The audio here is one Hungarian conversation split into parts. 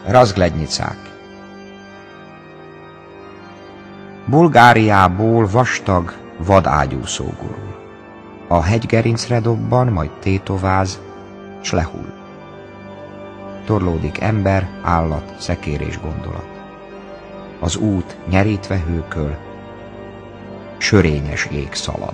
Razglednyicák. Bulgáriából vastag vadágyúszó gurul. A hegygerincre dobban, majd tétováz, s lehull. Torlódik ember, állat, szekér és gondolat. Az út nyerítve hőköl, sörényes ég szalad.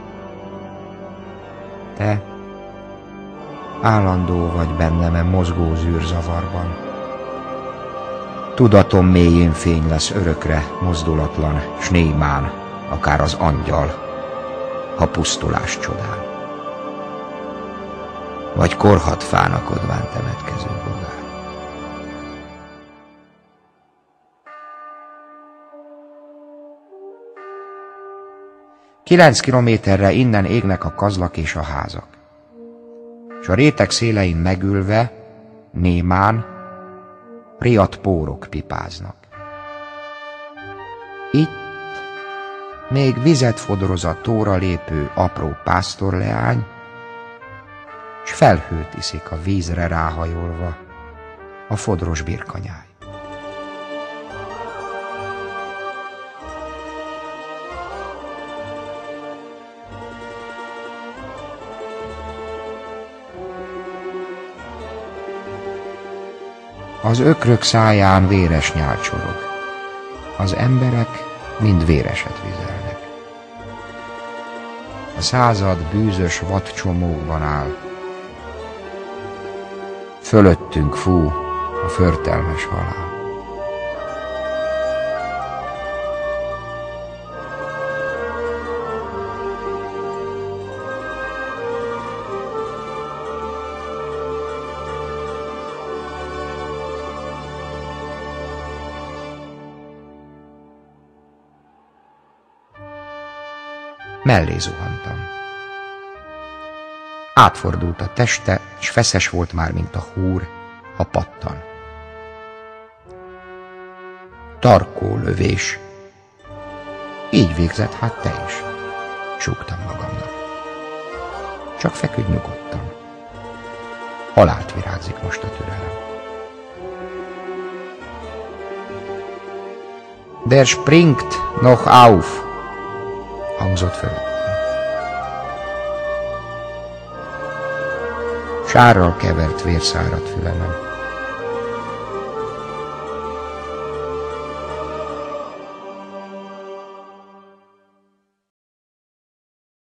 Te állandó vagy bennem mozgó zűrzavarban. Tudatom mélyén fény lesz örökre, mozdulatlan, s némán, akár az angyal, ha pusztulás csodál. Vagy korhadt fának odván temetkező bogár. Kilenc kilométerre innen égnek a kazlak és a házak. S a réteg szélein megülve, némán, riadt pórok pipáznak. Itt még vizet fodroz a tóra lépő apró pásztorleány, s felhőt iszik a vízre ráhajolva a fodros birkanyáj. Az ökrök száján véres nyál csorog. Az emberek mind véreset vizelnek. A század bűzös vadcsomókban áll. Fölöttünk fú a förtelmes halál. Mellé zuhantam. Átfordult a teste, s feszes volt már, mint a húr, ha pattan. Tarkó lövés. Így végzett hát te is, súgtam magamnak. Csak feküdj nyugodtan. Halált virágzik most a türelem. Der springt noch auf, hangzott fölöttem. Sárral kevert vér száradt fülemen.